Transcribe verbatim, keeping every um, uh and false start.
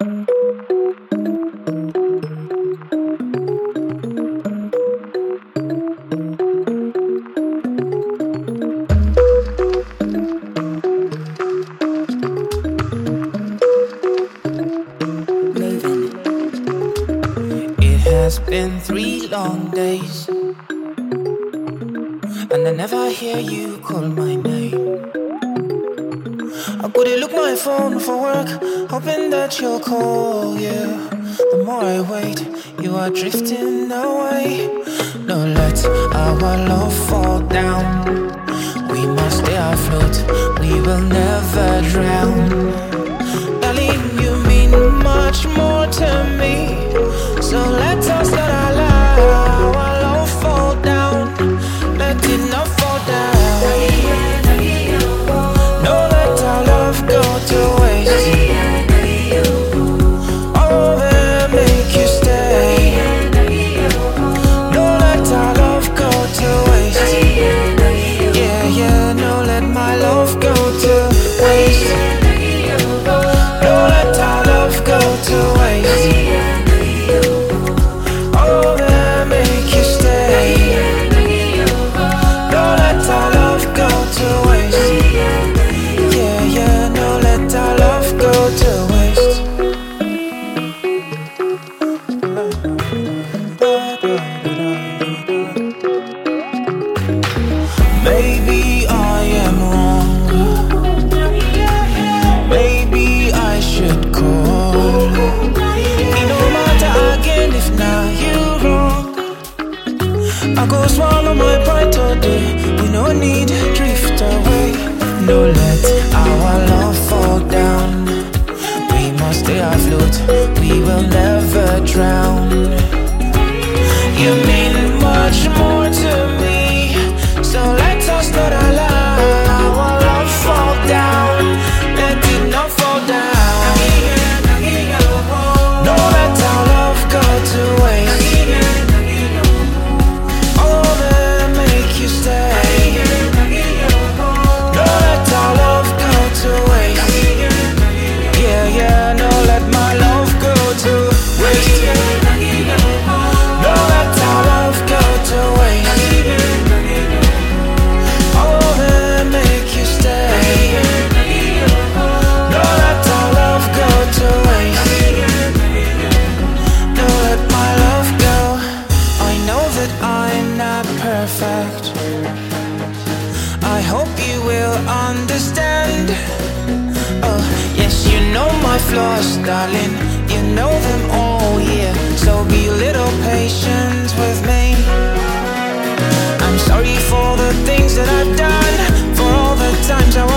It's been three long days, and I never hear you call my name. I couldn't look my phone for work, hoping that you'll call, yeah. The more I wait, you are drifting away. No, let our love fall down. We must stay afloat, we will never drown. Darling, you mean much more to me, so let us not allow our love fall down. Let it not fall down. No, let our love go to waste. Oh, then make you stay. No, let our love go to waste. Yeah, yeah, no, let my love go to waste. No, let our love go to waste. Oh, then make you stay. No, let our love go to waste. Yeah, yeah, no, let our love go to waste. Maybe I am wrong. Maybe I should call. It don't matter again if now you're wrong. I go swallow my pride today. We no need drift away. No, let our love fall down. We must stay afloat, we will never drown. You mean much more to me, so let us not allow our love fall down. Let it not fall down. No, let our love go to waste. Oh, then make you stay. No, let our love go to waste. Yeah, yeah, no, let my love go to waste. No, let our love go to waste. Oh, then make you stay. No, let our love go to waste. No, let my love go. I know that I'm not perfect. I hope you will understand. Oh, yes, you know my flaws, darling. You know them all, yeah. So be a little patient with me. I'm sorry for the things that I've done, for all the times I